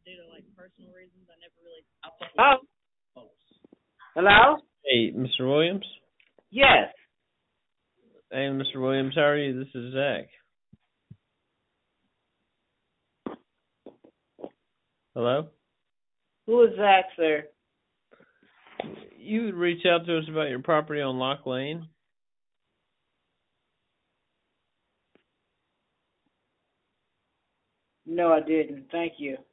due to like personal reasons. I never really. Oh, hello? Hey, Mr. Williams. Yes. Hey, Mr. Williams, how are you? This is Zach. Hello? Who is Zach, sir? You would reach out to us about your property on Lock Lane? No, I didn't. Thank you.